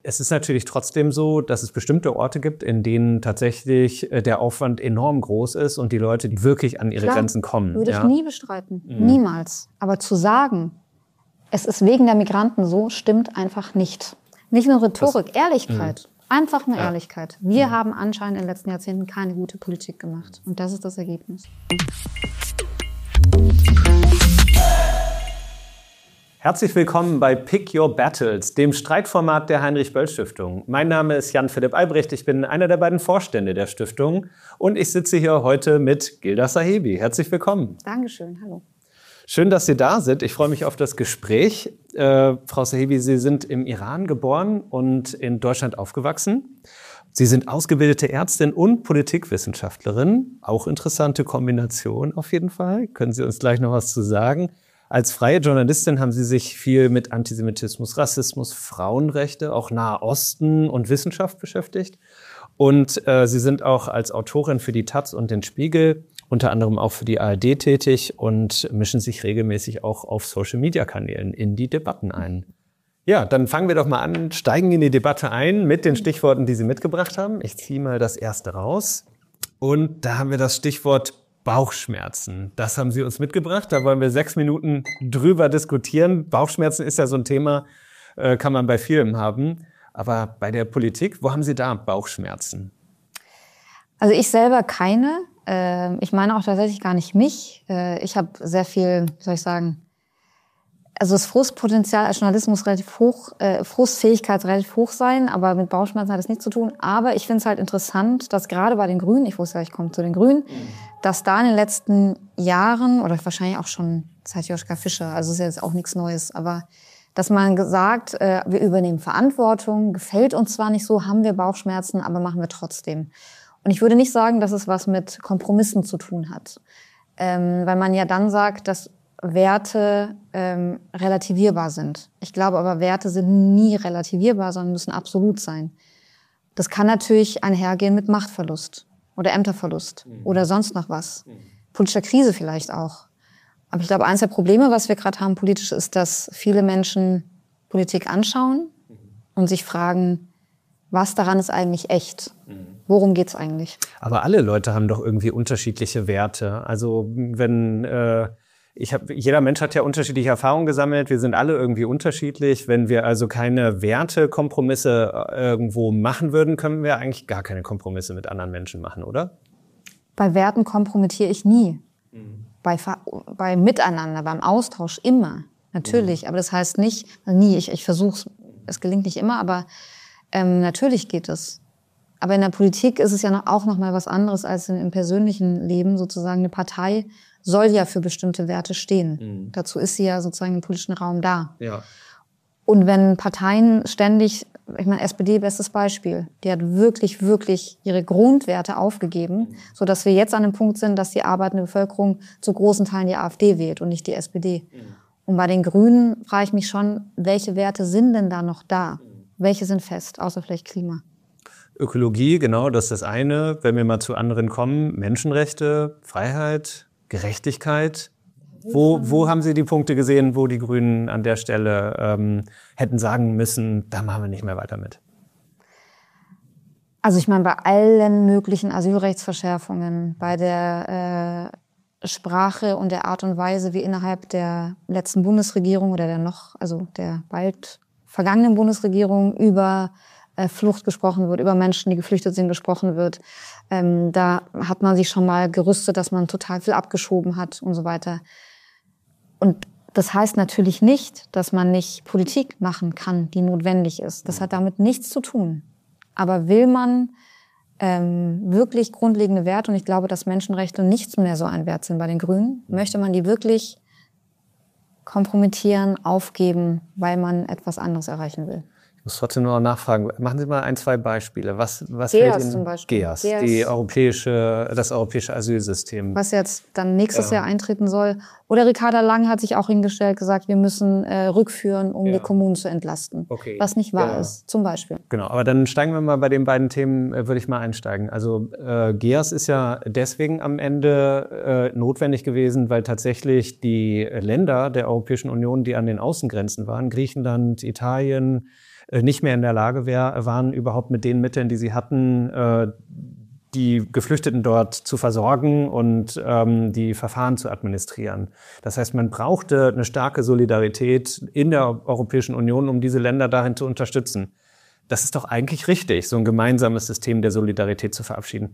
Es ist natürlich trotzdem so, dass es bestimmte Orte gibt, in denen tatsächlich der Aufwand enorm groß ist und die Leute, die wirklich an ihre Grenzen kommen. Würde ich nie bestreiten. Niemals. Aber zu sagen, es ist wegen der Migranten so, stimmt einfach nicht. Nicht nur Rhetorik, Ehrlichkeit. Einfach nur Ehrlichkeit. Wir haben anscheinend in den letzten Jahrzehnten keine gute Politik gemacht. Und das ist das Ergebnis. Herzlich willkommen bei Pick Your Battles, dem Streitformat der Heinrich-Böll-Stiftung. Mein Name ist Jan-Philipp Albrecht, ich bin einer der beiden Vorstände der Stiftung und ich sitze hier heute mit Gilda Sahebi. Herzlich willkommen. Dankeschön, hallo. Schön, dass Sie da sind. Ich freue mich auf das Gespräch. Frau Sahebi, Sie sind im Iran geboren und in Deutschland aufgewachsen. Sie sind ausgebildete Ärztin und Politikwissenschaftlerin. Auch interessante Kombination auf jeden Fall. Können Sie uns gleich noch was zu sagen? Als freie Journalistin haben Sie sich viel mit Antisemitismus, Rassismus, Frauenrechte, auch Nahe Osten und Wissenschaft beschäftigt. Und Sie sind auch als Autorin für die taz und den Spiegel, unter anderem auch für die ARD tätig und mischen sich regelmäßig auch auf Social-Media-Kanälen in die Debatten ein. Ja, dann fangen wir doch mal an, steigen in die Debatte ein mit den Stichworten, die Sie mitgebracht haben. Ich ziehe mal das erste raus. Und da haben wir das Stichwort Bauchschmerzen. Das haben Sie uns mitgebracht. Da wollen wir 6 Minuten drüber diskutieren. Bauchschmerzen ist ja so ein Thema, kann man bei vielen haben. Aber bei der Politik, wo haben Sie da Bauchschmerzen? Also ich selber keine. Ich meine auch tatsächlich gar nicht mich. Ich habe sehr viel, wie soll ich sagen, also das Frustpotenzial als Journalismus relativ hoch, Frustfähigkeit relativ hoch sein, aber mit Bauchschmerzen hat es nichts zu tun. Aber ich finde es halt interessant, dass gerade bei den Grünen, ich wusste ja, ich komme zu den Grünen, dass da in den letzten Jahren, oder wahrscheinlich auch schon seit Joschka Fischer, also ist ja jetzt auch nichts Neues, aber dass man sagt, wir übernehmen Verantwortung, gefällt uns zwar nicht so, haben wir Bauchschmerzen, aber machen wir trotzdem. Und ich würde nicht sagen, dass es was mit Kompromissen zu tun hat, weil man ja dann sagt, dass Werte relativierbar sind. Ich glaube aber, Werte sind nie relativierbar, sondern müssen absolut sein. Das kann natürlich einhergehen mit Machtverlust oder Ämterverlust oder sonst noch was. Politischer Krise vielleicht auch. Aber ich glaube, eines der Probleme, was wir gerade haben politisch, ist, dass viele Menschen Politik anschauen und sich fragen, was daran ist eigentlich echt? Worum geht's eigentlich? Aber alle Leute haben doch irgendwie unterschiedliche Werte. Also wenn jeder Mensch hat ja unterschiedliche Erfahrungen gesammelt. Wir sind alle irgendwie unterschiedlich. Wenn wir also keine Wertekompromisse irgendwo machen würden, können wir eigentlich gar keine Kompromisse mit anderen Menschen machen, oder? Bei Werten kompromittiere ich nie. Bei Miteinander, beim Austausch immer. Natürlich. Aber das heißt nicht, nie. Ich versuche es gelingt nicht immer, aber natürlich geht es. Aber in der Politik ist es ja auch noch mal was anderes als im persönlichen Leben. Sozusagen eine Partei soll ja für bestimmte Werte stehen. Dazu ist sie ja sozusagen im politischen Raum da. Ja. Und wenn Parteien ständig, ich meine, SPD, bestes Beispiel, die hat wirklich, wirklich ihre Grundwerte aufgegeben, so dass wir jetzt an dem Punkt sind, dass die arbeitende Bevölkerung zu großen Teilen die AfD wählt und nicht die SPD. Und bei den Grünen frage ich mich schon, welche Werte sind denn da noch da? Welche sind fest, außer vielleicht Klima? Ökologie, genau, das ist das eine. Wenn wir mal zu anderen kommen, Menschenrechte, Freiheit, Gerechtigkeit. Wo haben Sie die Punkte gesehen, wo die Grünen an der Stelle hätten sagen müssen, da machen wir nicht mehr weiter mit? Also ich meine, bei allen möglichen Asylrechtsverschärfungen, bei der Sprache und der Art und Weise, wie innerhalb der letzten Bundesregierung oder der bald vergangenen Bundesregierung über Flucht gesprochen wird, über Menschen, die geflüchtet sind, gesprochen wird. Da hat man sich schon mal gerüstet, dass man total viel abgeschoben hat und so weiter. Und das heißt natürlich nicht, dass man nicht Politik machen kann, die notwendig ist. Das hat damit nichts zu tun. Aber will man wirklich grundlegende Werte, und ich glaube, dass Menschenrechte nicht mehr so ein Wert sind bei den Grünen, möchte man die wirklich kompromittieren, aufgeben, weil man etwas anderes erreichen will. Ich muss trotzdem noch nachfragen. Machen Sie mal 1, 2 Beispiele. Was GEAS fällt Ihnen? Zum Beispiel. GEAS, das europäische Asylsystem. Was jetzt dann nächstes Jahr eintreten soll. Oder Ricarda Lang hat sich auch hingestellt, gesagt, wir müssen rückführen, um die Kommunen zu entlasten. Okay. Was nicht wahr ist, zum Beispiel. Genau, aber dann steigen wir mal bei den beiden Themen, würde ich mal einsteigen. Also GEAS ist ja deswegen am Ende notwendig gewesen, weil tatsächlich die Länder der Europäischen Union, die an den Außengrenzen waren, Griechenland, Italien, nicht mehr in der Lage waren, überhaupt mit den Mitteln, die sie hatten, die Geflüchteten dort zu versorgen und die Verfahren zu administrieren. Das heißt, man brauchte eine starke Solidarität in der Europäischen Union, um diese Länder darin zu unterstützen. Das ist doch eigentlich richtig, so ein gemeinsames System der Solidarität zu verabschieden.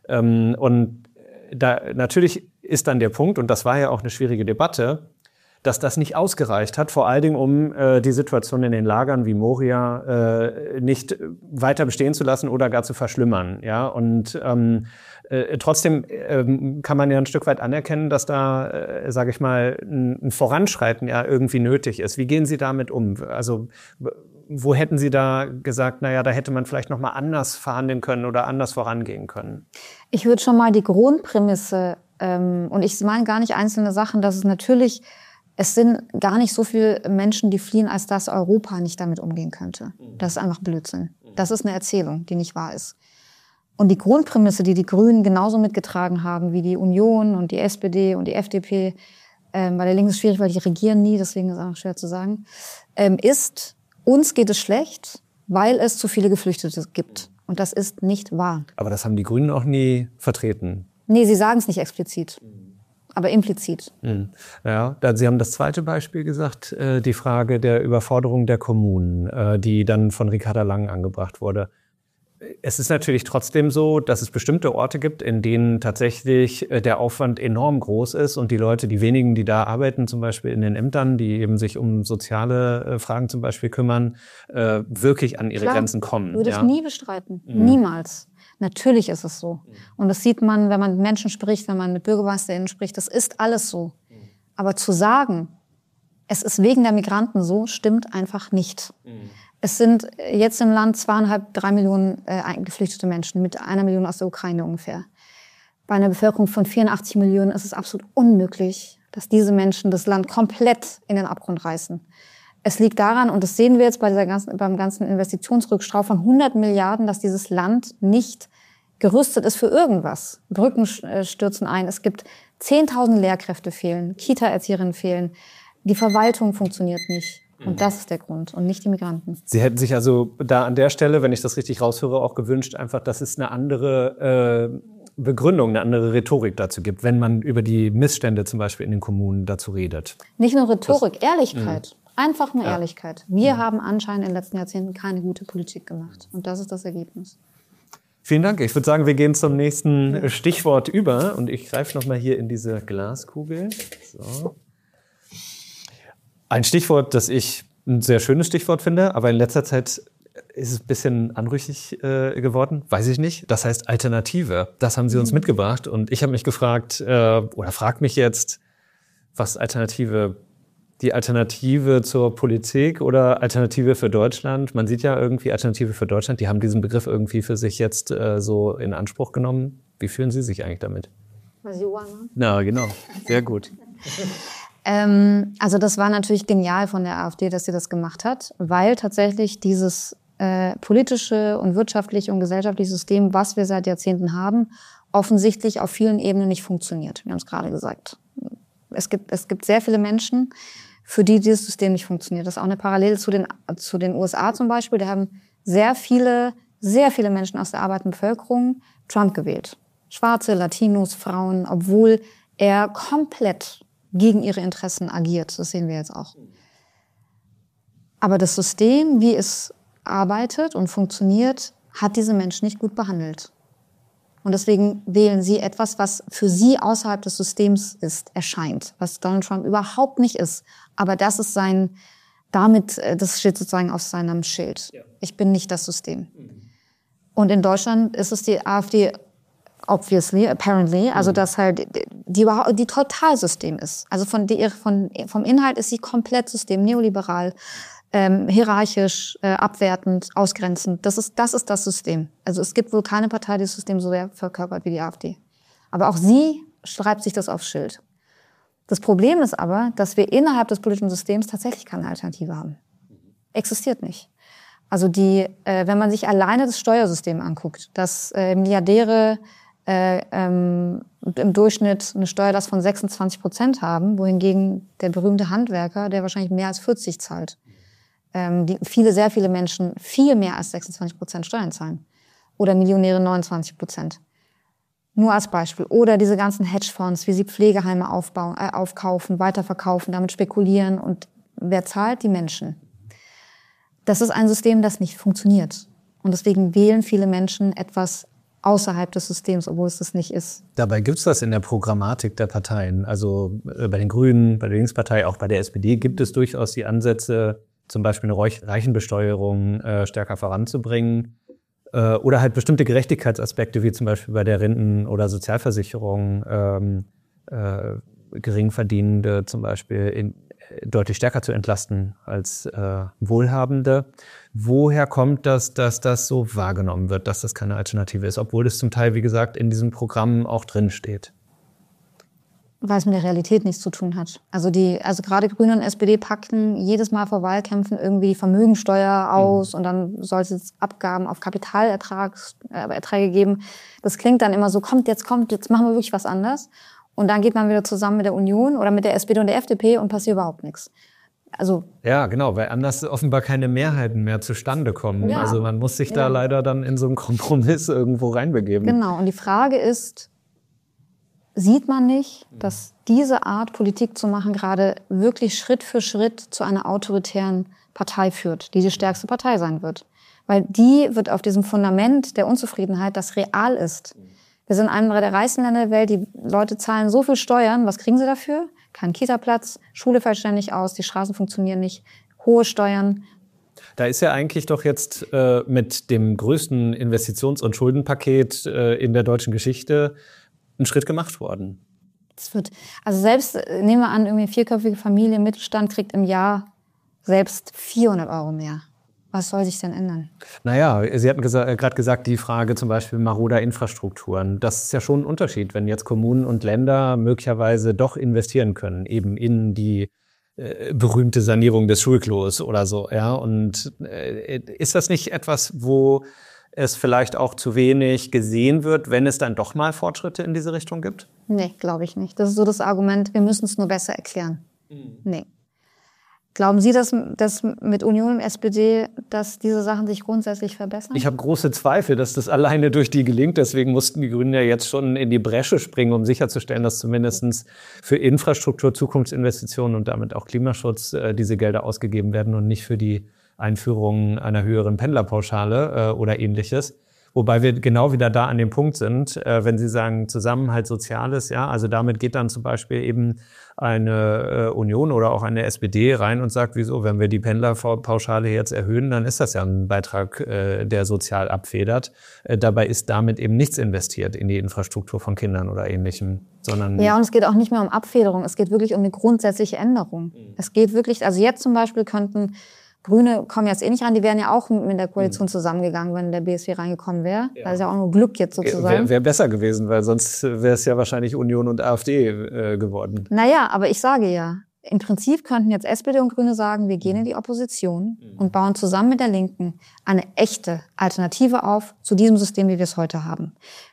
Und da natürlich ist dann der Punkt, und das war ja auch eine schwierige Debatte, dass das nicht ausgereicht hat, vor allen Dingen, um die Situation in den Lagern wie Moria nicht weiter bestehen zu lassen oder gar zu verschlimmern. Ja? Und trotzdem kann man ja ein Stück weit anerkennen, dass da, sage ich mal, ein Voranschreiten ja irgendwie nötig ist. Wie gehen Sie damit um? Also wo hätten Sie da gesagt, naja, da hätte man vielleicht noch mal anders verhandeln können oder anders vorangehen können? Ich würde schon mal die Grundprämisse, und ich meine gar nicht einzelne Sachen, dass es natürlich, es sind gar nicht so viele Menschen, die fliehen, als dass Europa nicht damit umgehen könnte. Das ist einfach Blödsinn. Das ist eine Erzählung, die nicht wahr ist. Und die Grundprämisse, die die Grünen genauso mitgetragen haben wie die Union und die SPD und die FDP, bei der Linken ist es schwierig, weil die regieren nie, deswegen ist es auch schwer zu sagen, ist, uns geht es schlecht, weil es zu viele Geflüchtete gibt. Und das ist nicht wahr. Aber das haben die Grünen auch nie vertreten. Nee, sie sagen es nicht explizit, aber implizit. Ja, Sie haben das zweite Beispiel gesagt, die Frage der Überforderung der Kommunen, die dann von Ricarda Lang angebracht wurde. Es ist natürlich trotzdem so, dass es bestimmte Orte gibt, in denen tatsächlich der Aufwand enorm groß ist und die Leute, die wenigen, die da arbeiten, zum Beispiel in den Ämtern, die eben sich um soziale Fragen zum Beispiel kümmern, wirklich an ihre Grenzen kommen. Würde ich nie bestreiten. Niemals. Natürlich ist es so. Und das sieht man, wenn man mit Menschen spricht, wenn man mit BürgermeisterInnen spricht. Das ist alles so. Aber zu sagen, es ist wegen der Migranten so, stimmt einfach nicht. Es sind jetzt im Land 2,5, 3 Millionen geflüchtete Menschen mit 1 Million aus der Ukraine ungefähr. Bei einer Bevölkerung von 84 Millionen ist es absolut unmöglich, dass diese Menschen das Land komplett in den Abgrund reißen. Es liegt daran, und das sehen wir jetzt beim ganzen Investitionsrückstau von 100 Milliarden, dass dieses Land nicht gerüstet ist für irgendwas. Brücken stürzen ein, es gibt 10.000 Lehrkräfte fehlen, Kita-Erzieherinnen fehlen, die Verwaltung funktioniert nicht. Und das ist der Grund und nicht die Migranten. Sie hätten sich also da an der Stelle, wenn ich das richtig raushöre, auch gewünscht, einfach, dass es eine andere Begründung, eine andere Rhetorik dazu gibt, wenn man über die Missstände zum Beispiel in den Kommunen dazu redet. Nicht nur Rhetorik, Ehrlichkeit. Einfach nur Ehrlichkeit. Wir haben anscheinend in den letzten Jahrzehnten keine gute Politik gemacht. Und das ist das Ergebnis. Vielen Dank. Ich würde sagen, wir gehen zum nächsten Stichwort über. Und ich greife nochmal hier in diese Glaskugel. So. Ein Stichwort, das ich ein sehr schönes Stichwort finde, aber in letzter Zeit ist es ein bisschen anrüchig geworden. Weiß ich nicht. Das heißt Alternative. Das haben Sie uns mitgebracht. Und ich habe mich gefragt, oder frage mich jetzt, was die Alternative zur Politik oder Alternative für Deutschland? Man sieht ja irgendwie Alternative für Deutschland, die haben diesen Begriff irgendwie für sich jetzt so in Anspruch genommen. Wie fühlen Sie sich eigentlich damit? Was Sie wollen? Na, genau. Sehr gut. Also das war natürlich genial von der AfD, dass sie das gemacht hat, weil tatsächlich dieses politische und wirtschaftliche und gesellschaftliche System, was wir seit Jahrzehnten haben, offensichtlich auf vielen Ebenen nicht funktioniert. Wir haben es gerade gesagt. Es gibt sehr viele Menschen, für die dieses System nicht funktioniert. Das ist auch eine Parallele zu den USA zum Beispiel. Da haben sehr viele Menschen aus der arbeitenden Bevölkerung Trump gewählt. Schwarze, Latinos, Frauen, obwohl er komplett gegen ihre Interessen agiert. Das sehen wir jetzt auch. Aber das System, wie es arbeitet und funktioniert, hat diese Menschen nicht gut behandelt. Und deswegen wählen sie etwas, was für sie außerhalb des Systems erscheint, was Donald Trump überhaupt nicht ist. Aber das ist das steht sozusagen auf seinem Schild. Ja. Ich bin nicht das System. Und in Deutschland ist es die AfD, apparently, also dass halt die Totalsystem ist. Also vom Inhalt ist sie komplett System, neoliberal, hierarchisch, abwertend, ausgrenzend. Das ist das System. Also es gibt wohl keine Partei, die das System so sehr verkörpert wie die AfD. Aber auch sie schreibt sich das aufs Schild. Das Problem ist aber, dass wir innerhalb des politischen Systems tatsächlich keine Alternative haben. Existiert nicht. Also wenn man sich alleine das Steuersystem anguckt, dass Milliardäre im Durchschnitt eine Steuerlast von 26% haben, wohingegen der berühmte Handwerker, der wahrscheinlich mehr als 40 zahlt. sehr viele Menschen viel mehr als 26% Steuern zahlen. Oder Millionäre 29%. Nur als Beispiel. Oder diese ganzen Hedgefonds, wie sie Pflegeheime aufkaufen, weiterverkaufen, damit spekulieren. Und wer zahlt? Die Menschen. Das ist ein System, das nicht funktioniert. Und deswegen wählen viele Menschen etwas außerhalb des Systems, obwohl es das nicht ist. Dabei gibt es das in der Programmatik der Parteien. Also bei den Grünen, bei der Linkspartei, auch bei der SPD gibt es durchaus die Ansätze, zum Beispiel eine Reichenbesteuerung stärker voranzubringen. Oder halt bestimmte Gerechtigkeitsaspekte, wie zum Beispiel bei der Renten- oder Sozialversicherung, Geringverdienende zum Beispiel deutlich stärker zu entlasten als Wohlhabende. Woher kommt das, dass das so wahrgenommen wird, dass das keine Alternative ist, obwohl es zum Teil, wie gesagt, in diesen Programmen auch drin steht? Weil es mit der Realität nichts zu tun hat. Also gerade Grüne und SPD packten jedes Mal vor Wahlkämpfen irgendwie die Vermögensteuer aus und dann sollte es Abgaben auf Kapitalerträge geben. Das klingt dann immer so, jetzt machen wir wirklich was anderes. Und dann geht man wieder zusammen mit der Union oder mit der SPD und der FDP und passiert überhaupt nichts. Also ja, genau, weil anders offenbar keine Mehrheiten mehr zustande kommen. Ja. Also man muss sich da leider dann in so einen Kompromiss irgendwo reinbegeben. Genau, und die Frage ist, sieht man nicht, dass diese Art Politik zu machen gerade wirklich Schritt für Schritt zu einer autoritären Partei führt, die stärkste Partei sein wird? Weil die wird auf diesem Fundament der Unzufriedenheit, das real ist. Wir sind einer der reichsten Länder der Welt, die Leute zahlen so viel Steuern, was kriegen sie dafür? Kein Kita-Platz, Schule fällt ständig aus, die Straßen funktionieren nicht, hohe Steuern. Da ist ja eigentlich doch jetzt mit dem größten Investitions- und Schuldenpaket in der deutschen Geschichte ein Schritt gemacht worden. Nehmen wir an, irgendwie eine vierköpfige Familie im Mittelstand kriegt im Jahr selbst 400 € mehr. Was soll sich denn ändern? Naja, Sie hatten gerade gesagt, die Frage zum Beispiel maroder Infrastrukturen. Das ist ja schon ein Unterschied, wenn jetzt Kommunen und Länder möglicherweise doch investieren können, eben in die berühmte Sanierung des Schulklos oder so. Ja? Und ist das nicht etwas, wo es vielleicht auch zu wenig gesehen wird, wenn es dann doch mal Fortschritte in diese Richtung gibt? Nee, glaube ich nicht. Das ist so das Argument, wir müssen es nur besser erklären. Nee. Glauben Sie, dass mit Union und SPD, dass diese Sachen sich grundsätzlich verbessern? Ich habe große Zweifel, dass das alleine durch die gelingt. Deswegen mussten die Grünen ja jetzt schon in die Bresche springen, um sicherzustellen, dass zumindest für Infrastruktur, Zukunftsinvestitionen und damit auch Klimaschutz diese Gelder ausgegeben werden und nicht für die Einführung einer höheren Pendlerpauschale oder Ähnliches. Wobei wir genau wieder da an dem Punkt sind, wenn Sie sagen Zusammenhalt Soziales, ja, also damit geht dann zum Beispiel eben eine Union oder auch eine SPD rein und sagt, wieso, wenn wir die Pendlerpauschale jetzt erhöhen, dann ist das ja ein Beitrag, der sozial abfedert. Dabei ist damit eben nichts investiert in die Infrastruktur von Kindern oder Ähnlichem, sondern... Ja, und es geht auch nicht mehr um Abfederung, es geht wirklich um eine grundsätzliche Änderung. Es geht wirklich, also jetzt zum Beispiel könnten Grüne kommen jetzt eh nicht ran, die wären ja auch mit der Koalition zusammengegangen, wenn der BSW reingekommen wäre. Ja. Das ist ja auch nur Glück jetzt sozusagen. Wäre besser gewesen, weil sonst wäre es ja wahrscheinlich Union und AfD geworden. Naja, aber ich sage ja, im Prinzip könnten jetzt SPD und Grüne sagen, wir gehen in die Opposition und bauen zusammen mit der Linken eine echte Alternative auf zu diesem System, wie wir es heute haben.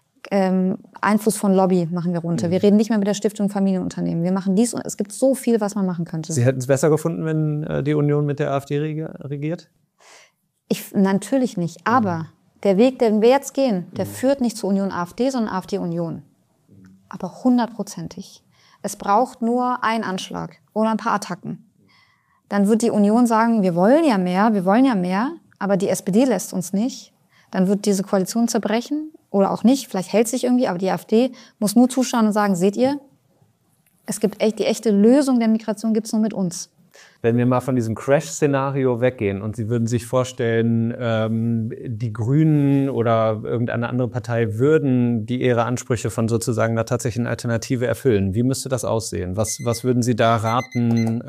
Einfluss von Lobby machen wir runter. Wir reden nicht mehr mit der Stiftung Familienunternehmen. Wir machen dies und es gibt so viel, was man machen könnte. Sie hätten es besser gefunden, wenn die Union mit der AfD regiert? Natürlich nicht. Aber der Weg, den wir jetzt gehen, der führt nicht zur Union-AfD, sondern AfD-Union. Aber 100%ig. Es braucht nur einen Anschlag oder ein paar Attacken. Dann wird die Union sagen, wir wollen ja mehr, aber die SPD lässt uns nicht. Dann wird diese Koalition zerbrechen. Oder auch nicht, vielleicht hält sich irgendwie, aber die AfD muss nur zuschauen und sagen, seht ihr, es gibt die echte Lösung der Migration gibt's nur mit uns. Wenn wir mal von diesem Crash-Szenario weggehen und Sie würden sich vorstellen, die Grünen oder irgendeine andere Partei würden ihre Ansprüche von sozusagen einer tatsächlichen Alternative erfüllen. Wie müsste das aussehen? Was würden Sie da raten,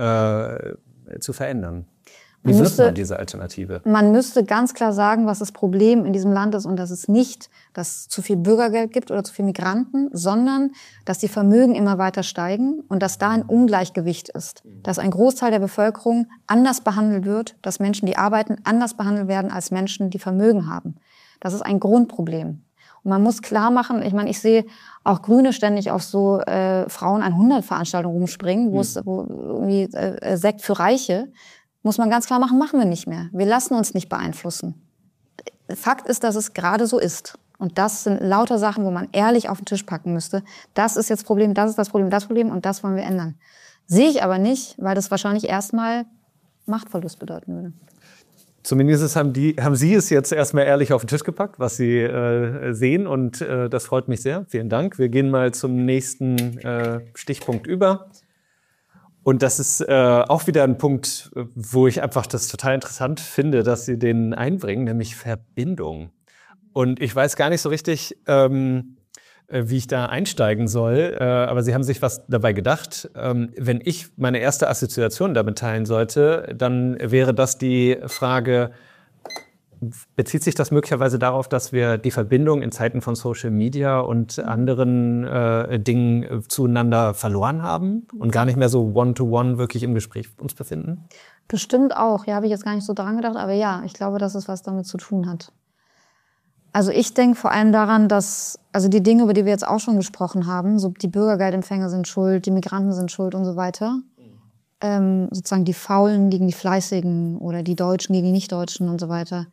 zu verändern? Wie wird man diese Alternative? Man müsste ganz klar sagen, was das Problem in diesem Land ist und dass es nicht, dass es zu viel Bürgergeld gibt oder zu viel Migranten, sondern dass die Vermögen immer weiter steigen und dass da ein Ungleichgewicht ist. Dass ein Großteil der Bevölkerung anders behandelt wird, dass Menschen, die arbeiten, anders behandelt werden als Menschen, die Vermögen haben. Das ist ein Grundproblem. Und man muss klar machen, ich sehe auch Grüne ständig auf so Frauen 100 Veranstaltungen rumspringen, wo irgendwie Sekt für Reiche. muss man ganz klar machen, machen wir nicht mehr. Wir lassen uns nicht beeinflussen. Fakt ist, dass es gerade so ist. Und das sind lauter Sachen, wo man ehrlich auf den Tisch packen müsste. Das ist jetzt das Problem, das ist das Problem und das wollen wir ändern. Sehe ich aber nicht, weil das wahrscheinlich erstmal Machtverlust bedeuten würde. Zumindest haben Sie es jetzt erstmal ehrlich auf den Tisch gepackt, was Sie sehen. Und das freut mich sehr. Vielen Dank. Wir gehen mal zum nächsten Stichpunkt über. Und das ist auch wieder ein Punkt, wo ich einfach das total interessant finde, dass Sie den einbringen, nämlich Verbindung. Und ich weiß gar nicht so richtig, wie ich da einsteigen soll. Aber Sie haben sich was dabei gedacht. Wenn ich meine erste Assoziation damit teilen sollte, dann wäre das die Frage, bezieht sich das möglicherweise darauf, dass wir die Verbindung in Zeiten von Social Media und anderen Dingen zueinander verloren haben und gar nicht mehr so one-to-one wirklich im Gespräch uns befinden? Bestimmt auch. Ja, habe ich jetzt gar nicht so dran gedacht. Aber ja, ich glaube, dass es was damit zu tun hat. Also ich denke vor allem daran, dass, also die Dinge, über die wir jetzt auch schon gesprochen haben, so die Bürgergeldempfänger sind schuld, die Migranten sind schuld und so weiter, sozusagen die Faulen gegen die Fleißigen oder die Deutschen gegen die Nichtdeutschen und so weiter,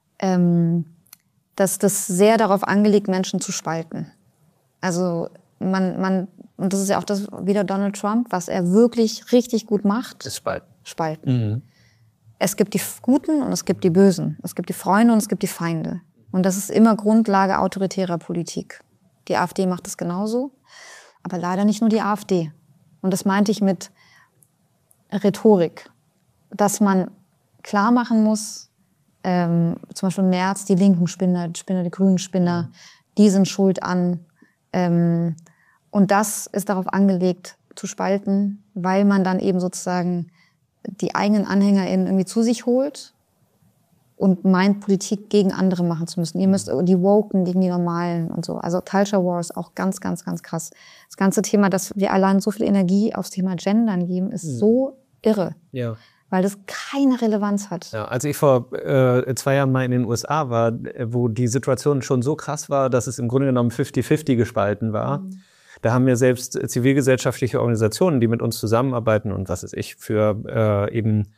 dass das sehr darauf angelegt, Menschen zu spalten. Also und das ist ja auch das wieder Donald Trump, was er wirklich richtig gut macht. Das Spalten. Spalten. Mhm. Es gibt die Guten und es gibt die Bösen. Es gibt die Freunde und es gibt die Feinde. Und das ist immer Grundlage autoritärer Politik. Die AfD macht das genauso, aber leider nicht nur die AfD. Und das meinte ich mit Rhetorik, dass man klar machen muss, zum Beispiel im März, die linken Spinner, die grünen Spinner, die sind schuld an. Und das ist darauf angelegt, zu spalten, weil man dann eben sozusagen die eigenen AnhängerInnen irgendwie zu sich holt und meint, Politik gegen andere machen zu müssen. Ihr müsst die Woken gegen die Normalen und so. Also Culture War ist auch ganz, ganz, ganz krass. Das ganze Thema, dass wir allein so viel Energie aufs Thema Gendern geben, ist so irre. Ja. Weil das keine Relevanz hat. Ja, als ich vor 2 Jahren mal in den USA war, wo die Situation schon so krass war, dass es im Grunde genommen 50-50 gespalten war, da haben wir selbst zivilgesellschaftliche Organisationen, die mit uns zusammenarbeiten und was weiß ich, für eben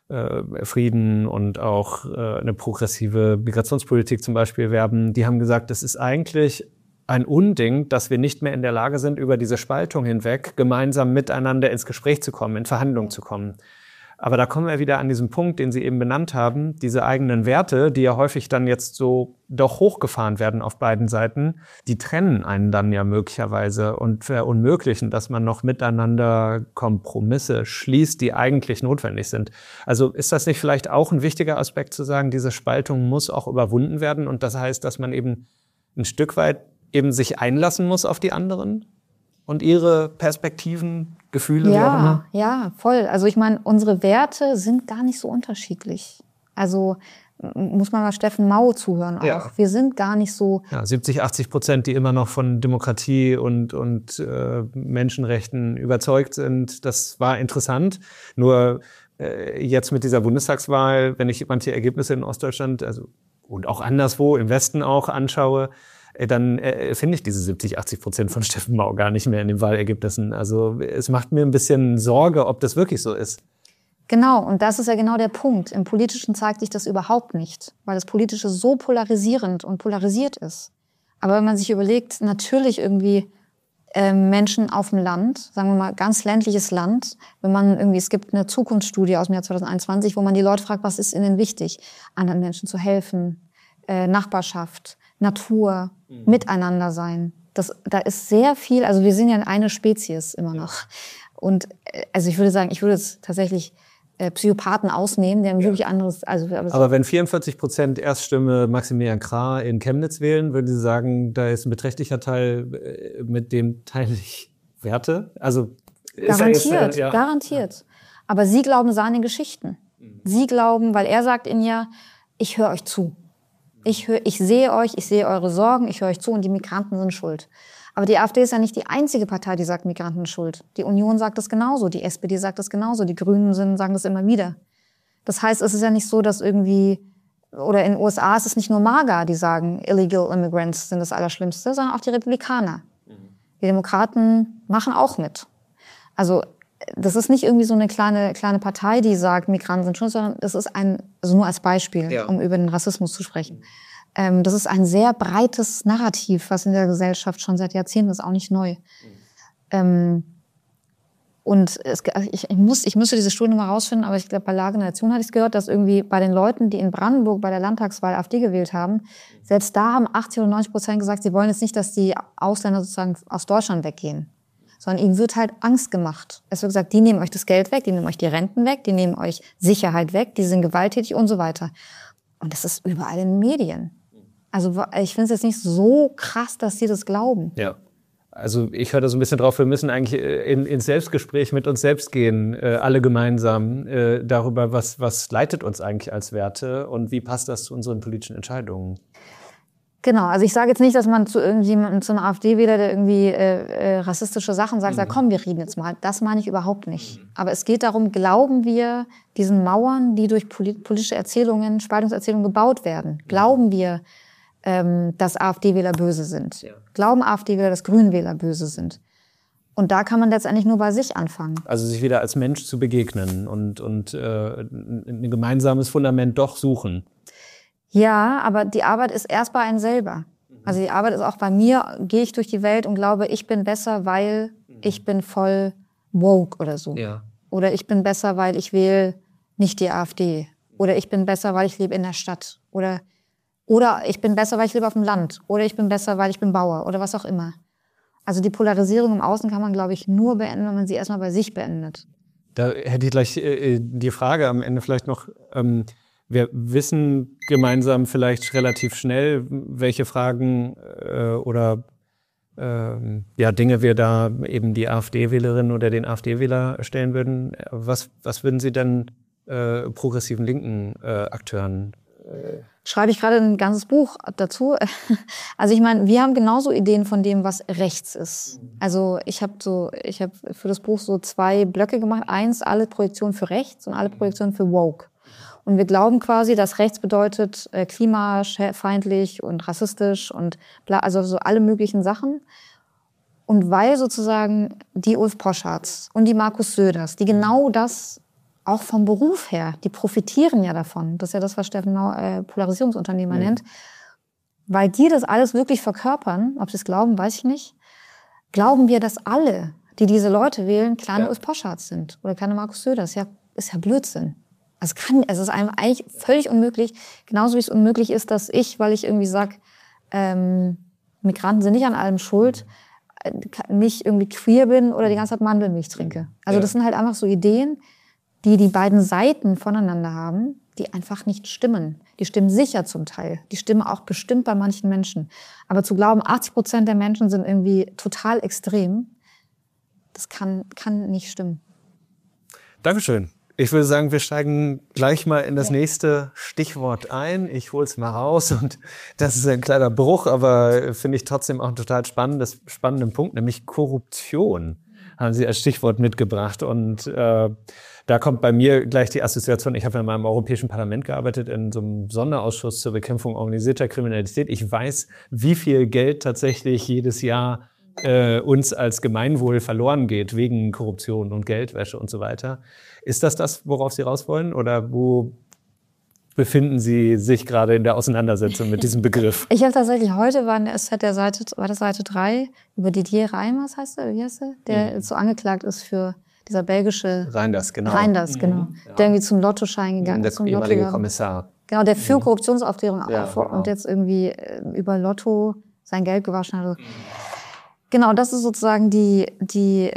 Frieden und auch eine progressive Migrationspolitik zum Beispiel werben, die haben gesagt, es ist eigentlich ein Unding, dass wir nicht mehr in der Lage sind, über diese Spaltung hinweg gemeinsam miteinander ins Gespräch zu kommen, in Verhandlungen zu kommen. Aber da kommen wir wieder an diesen Punkt, den Sie eben benannt haben, diese eigenen Werte, die ja häufig dann jetzt so doch hochgefahren werden auf beiden Seiten, die trennen einen dann ja möglicherweise und verunmöglichen, dass man noch miteinander Kompromisse schließt, die eigentlich notwendig sind. Also ist das nicht vielleicht auch ein wichtiger Aspekt zu sagen, diese Spaltung muss auch überwunden werden und das heißt, dass man eben ein Stück weit eben sich einlassen muss auf die anderen und ihre Perspektiven, Gefühle, wie auch immer? Ja, voll. Also ich meine, unsere Werte sind gar nicht so unterschiedlich. Also muss man mal Steffen Mau zuhören auch. Ja. Wir sind gar nicht so... Ja, 70-80%, die immer noch von Demokratie und Menschenrechten überzeugt sind. Das war interessant. Nur jetzt mit dieser Bundestagswahl, wenn ich manche Ergebnisse in Ostdeutschland und auch anderswo, im Westen auch anschaue, dann finde ich diese 70-80% von Steffen Mau gar nicht mehr in den Wahlergebnissen. Also es macht mir ein bisschen Sorge, ob das wirklich so ist. Genau, und das ist ja genau der Punkt. Im Politischen zeigt sich das überhaupt nicht, weil das Politische so polarisierend und polarisiert ist. Aber wenn man sich überlegt, natürlich irgendwie Menschen auf dem Land, sagen wir mal ganz ländliches Land, wenn man irgendwie, es gibt eine Zukunftsstudie aus dem Jahr 2021, wo man die Leute fragt, was ist ihnen wichtig? Anderen Menschen zu helfen, Nachbarschaft, Natur, Miteinander sein. Da ist sehr viel, also wir sind ja eine Spezies immer noch. Und also ich würde sagen, ich würde jetzt tatsächlich Psychopathen ausnehmen, die haben wirklich anderes. Aber wenn 44% Erststimme Maximilian Krah in Chemnitz wählen, würden Sie sagen, da ist ein beträchtlicher Teil, mit dem teile ich Werte? Also garantiert, garantiert. Aber Sie glauben seine Geschichten. Sie glauben, weil er sagt Ihnen ja, ich höre euch zu. Ich sehe euch, ich sehe eure Sorgen, ich höre euch zu und die Migranten sind schuld. Aber die AfD ist ja nicht die einzige Partei, die sagt, Migranten sind schuld. Die Union sagt das genauso, die SPD sagt das genauso, die Grünen sagen das immer wieder. Das heißt, es ist ja nicht so, dass irgendwie, oder in den USA ist es nicht nur MAGA, die sagen, Illegal Immigrants sind das Allerschlimmste, sondern auch die Republikaner. Die Demokraten machen auch mit. Also das ist nicht irgendwie so eine kleine Partei, die sagt, Migranten sind schon, sondern das ist also nur als Beispiel, um über den Rassismus zu sprechen. Das ist ein sehr breites Narrativ, was in der Gesellschaft schon seit Jahrzehnten ist, auch nicht neu. Und ich müsste diese Studie mal rausfinden, aber ich glaube, bei Lage der Nation hatte ich es gehört, dass irgendwie bei den Leuten, die in Brandenburg bei der Landtagswahl AfD gewählt haben, selbst da haben 80 oder 90% gesagt, sie wollen jetzt nicht, dass die Ausländer sozusagen aus Deutschland weggehen. Sondern ihnen wird halt Angst gemacht. Es wird gesagt, die nehmen euch das Geld weg, die nehmen euch die Renten weg, die nehmen euch Sicherheit weg, die sind gewalttätig und so weiter. Und das ist überall in den Medien. Also ich finde es jetzt nicht so krass, dass sie das glauben. Ja. Also ich höre da so ein bisschen drauf, wir müssen eigentlich ins Selbstgespräch mit uns selbst gehen, alle gemeinsam, darüber, was leitet uns eigentlich als Werte und wie passt das zu unseren politischen Entscheidungen. Genau, also ich sage jetzt nicht, dass man zu irgendjemandem, zu einem AfD-Wähler, der irgendwie rassistische Sachen sagt, komm, wir reden jetzt mal. Das meine ich überhaupt nicht. Aber es geht darum, glauben wir diesen Mauern, die durch politische Erzählungen, Spaltungserzählungen gebaut werden? Glauben wir, dass AfD-Wähler böse sind? Ja. Glauben AfD-Wähler, dass Grünwähler böse sind? Und da kann man letztendlich nur bei sich anfangen. Also sich wieder als Mensch zu begegnen und ein gemeinsames Fundament doch suchen. Ja, aber die Arbeit ist erst bei einem selber. Also die Arbeit ist auch bei mir, gehe ich durch die Welt und glaube, ich bin besser, weil ich bin voll woke oder so. Ja. Oder ich bin besser, weil ich wähle nicht die AfD. Oder ich bin besser, weil ich lebe in der Stadt. Oder ich bin besser, weil ich lebe auf dem Land. Oder ich bin besser, weil ich bin Bauer. Oder was auch immer. Also die Polarisierung im Außen kann man, glaube ich, nur beenden, wenn man sie erstmal bei sich beendet. Da hätte ich gleich die Frage am Ende vielleicht noch. Wir wissen gemeinsam vielleicht relativ schnell, welche Fragen oder Dinge wir da eben die AfD-Wählerin oder den AfD-Wähler stellen würden. Was würden Sie denn progressiven linken Akteuren schreibe ich gerade ein ganzes Buch dazu. Also ich meine, wir haben genauso Ideen von dem, was rechts ist. Also ich habe für das Buch so 2 Blöcke gemacht. 1, alle Projektionen für rechts und alle Projektionen für woke. Und wir glauben quasi, dass rechts bedeutet klimafeindlich und rassistisch und also so alle möglichen Sachen. Und weil sozusagen die Ulf Poschards und die Markus Söders, die genau das auch vom Beruf her, die profitieren ja davon. Das ist ja das, was Steffen Polarisierungsunternehmer nennt. Weil die das alles wirklich verkörpern, ob sie es glauben, weiß ich nicht, glauben wir, dass alle, die diese Leute wählen, kleine Ulf Poschards sind oder kleine Markus Söders. Ja, ist ja Blödsinn. Es ist eigentlich völlig unmöglich, genauso wie es unmöglich ist, dass ich, weil ich irgendwie sage, Migranten sind nicht an allem schuld, nicht irgendwie queer bin oder die ganze Zeit Mandelmilch trinke. Also das sind halt einfach so Ideen, die beiden Seiten voneinander haben, die einfach nicht stimmen. Die stimmen sicher zum Teil. Die stimmen auch bestimmt bei manchen Menschen. Aber zu glauben, 80% der Menschen sind irgendwie total extrem, das kann nicht stimmen. Dankeschön. Ich würde sagen, wir steigen gleich mal in das nächste Stichwort ein. Ich hole es mal raus und das ist ein kleiner Bruch, aber finde ich trotzdem auch einen total spannenden Punkt, nämlich Korruption haben Sie als Stichwort mitgebracht. Und da kommt bei mir gleich die Assoziation. Ich habe ja mal im Europäischen Parlament gearbeitet, in so einem Sonderausschuss zur Bekämpfung organisierter Kriminalität. Ich weiß, wie viel Geld tatsächlich jedes Jahr uns als Gemeinwohl verloren geht wegen Korruption und Geldwäsche und so weiter. Ist das, worauf Sie raus wollen? Oder wo befinden Sie sich gerade in der Auseinandersetzung mit diesem Begriff? Ich habe tatsächlich heute, war das Seite 3, über Didier Reimers, wie heißt er? Der so angeklagt ist für dieser belgische... Reinders, genau. Ja. Der irgendwie zum Lottoschein gegangen ist. Der ehemalige Kommissar. Genau, der für Korruptionsaufklärung und jetzt irgendwie über Lotto sein Geld gewaschen hat. Genau, das ist sozusagen die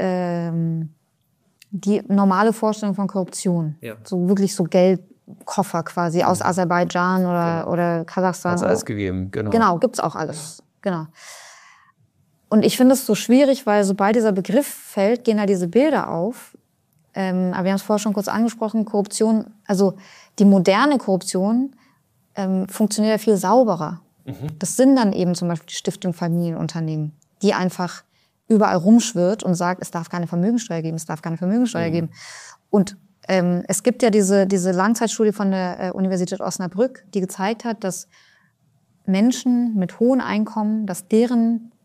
normale Vorstellung von Korruption. Ja. So wirklich so Geldkoffer quasi aus Aserbaidschan oder Kasachstan. Hat's alles gegeben, genau. Genau, gibt's auch alles. Genau. Und ich finde es so schwierig, weil sobald dieser Begriff fällt, gehen da diese Bilder auf. Aber wir haben es vorher schon kurz angesprochen, Korruption, also die moderne Korruption funktioniert ja viel sauberer. Das sind dann eben zum Beispiel die Stiftung Familienunternehmen, die einfach überall rumschwirrt und sagt, es darf keine Vermögensteuer geben, es darf keine Vermögensteuer geben. Und es gibt ja diese Langzeitstudie von der Universität Osnabrück, die gezeigt hat, dass Menschen mit hohen Einkommen, dass deren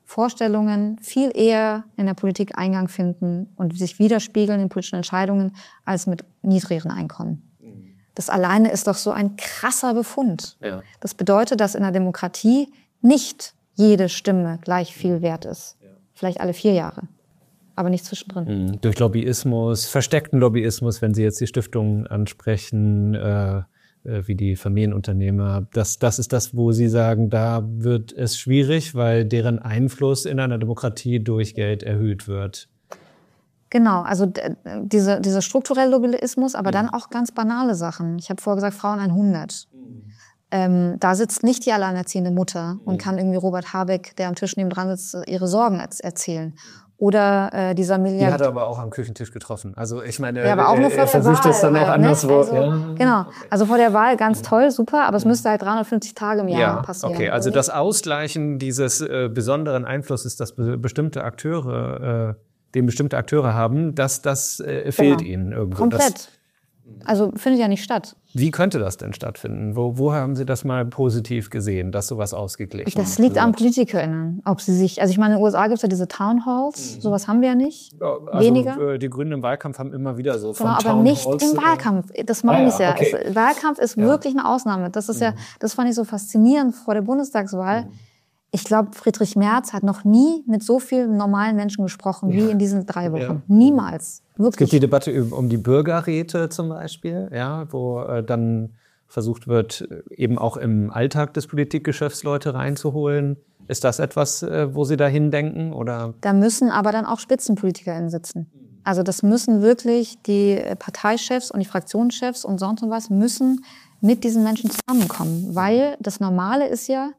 Vorstellungen viel eher in der Politik Eingang finden und sich widerspiegeln in politischen Entscheidungen als mit niedrigeren Einkommen. Das alleine ist doch so ein krasser Befund. Ja. Das bedeutet, dass in der Demokratie nicht jede Stimme gleich viel wert ist. Ja. Vielleicht alle 4 Jahre, aber nicht zwischendrin. Durch Lobbyismus, versteckten Lobbyismus, wenn Sie jetzt die Stiftungen ansprechen, wie die Familienunternehmer, das ist das, wo Sie sagen, da wird es schwierig, weil deren Einfluss in einer Demokratie durch Geld erhöht wird. Genau, also dieser strukturelle Lobbyismus, aber dann auch ganz banale Sachen. Ich habe vorher gesagt, Frauen 100. Da sitzt nicht die alleinerziehende Mutter und kann irgendwie Robert Habeck, der am Tisch nebendran sitzt, ihre Sorgen erzählen. Oder dieser Milliardär. Die hat er aber auch am Küchentisch getroffen. Also ich meine, ja, aber auch nur vor er versucht es dann auch anderswo. Also, ja. Genau, also vor der Wahl ganz toll, super, aber es müsste halt 350 Tage im Jahr passieren. Okay, also das Ausgleichen dieses besonderen Einflusses, dass bestimmte Akteure haben, das fehlt ihnen irgendwo. Komplett. Also findet ja nicht statt. Wie könnte das denn stattfinden? Wo haben Sie das mal positiv gesehen, dass sowas ausgeglichen wird? Das liegt an PolitikerInnen. Ob sie sich, also ich meine, in den USA gibt es ja diese Town Halls, sowas haben wir ja nicht. Also, weniger. Die Grünen im Wahlkampf haben immer wieder so von aber Town nicht Halls, im Wahlkampf. Das meine ich ja. Okay. Wahlkampf ist wirklich eine Ausnahme. Das ist das fand ich so faszinierend vor der Bundestagswahl. Ich glaube, Friedrich Merz hat noch nie mit so vielen normalen Menschen gesprochen wie in diesen 3 Wochen. Ja. Niemals. Wirklich. Es gibt die Debatte um die Bürgerräte zum Beispiel, wo dann versucht wird, eben auch im Alltag des Politikgeschäfts Leute reinzuholen. Ist das etwas, wo Sie dahin denken? Oder? Da müssen aber dann auch SpitzenpolitikerInnen sitzen. Also das müssen wirklich die Parteichefs und die Fraktionschefs und sonst was müssen mit diesen Menschen zusammenkommen. Weil das Normale ist ja,